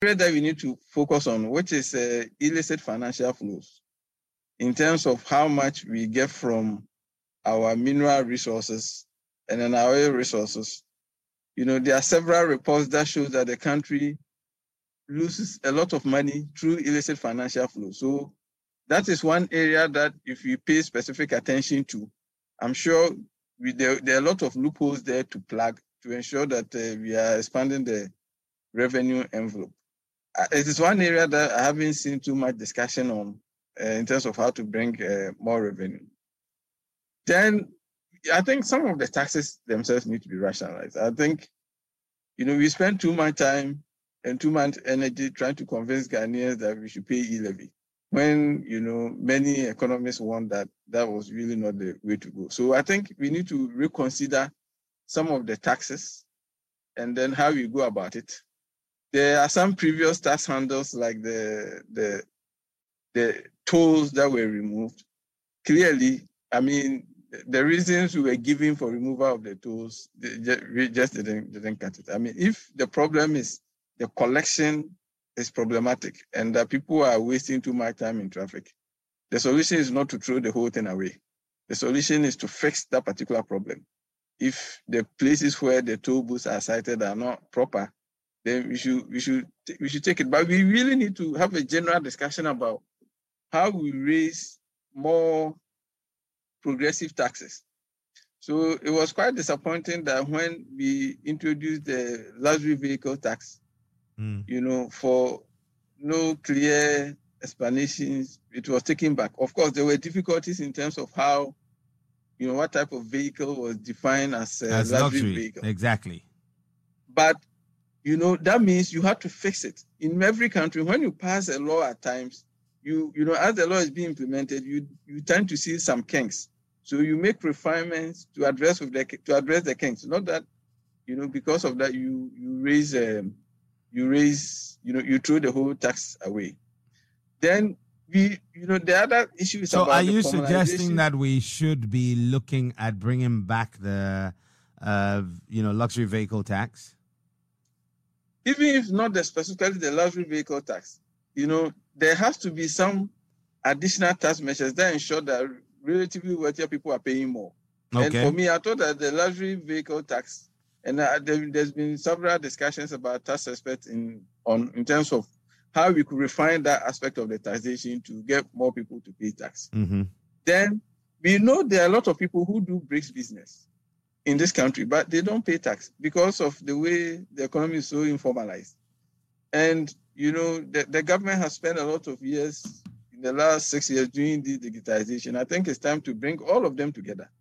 area that we need to focus on, which is illicit financial flows, in terms of how much we get from our mineral resources and then our oil resources. There are several reports that show that the country loses a lot of money through illicit financial flow. So that is one area that if we pay specific attention to, I'm sure there are a lot of loopholes there to plug to ensure that we are expanding the revenue envelope. It is one area that I haven't seen too much discussion on in terms of how to bring more revenue. Then I think some of the taxes themselves need to be rationalized. I think, we spend too much time and too much energy trying to convince Ghanaians that we should pay e-levy, when, many economists want that was really not the way to go. So I think we need to reconsider some of the taxes and then how we go about it. There are some previous tax handles like the tolls that were removed. Clearly, the reasons we were giving for removal of the tolls, we just didn't cut it. If the problem is the collection is problematic and that people are wasting too much time in traffic, the solution is not to throw the whole thing away. The solution is to fix that particular problem. If the places where the toll booths are sited are not proper, then we should take it. But we really need to have a general discussion about how we raise more progressive taxes. So it was quite disappointing that when we introduced the luxury vehicle tax, for no clear explanations, it was taken back. Of course, there were difficulties in terms of how, what type of vehicle was defined as a luxury vehicle. Exactly. But, that means you have to fix it. In every country, when you pass a law at times, as the law is being implemented, you tend to see some kinks. So you make refinements to address the kinks. Not that, because of that you throw the whole tax away. Then the other issue is so about. So are you suggesting that we should be looking at bringing back the luxury vehicle tax? Even if not specifically the luxury vehicle tax, there has to be some additional tax measures that ensure that relatively wealthier people are paying more. Okay. And for me, I thought that the luxury vehicle tax, and there's been several discussions about tax aspects in terms of how we could refine that aspect of the taxation to get more people to pay tax. Mm-hmm. Then we know there are a lot of people who do bricks business in this country, but they don't pay tax because of the way the economy is so informalized. And, the government has spent a lot of years in the last 6 years doing the digitization. I think it's time to bring all of them together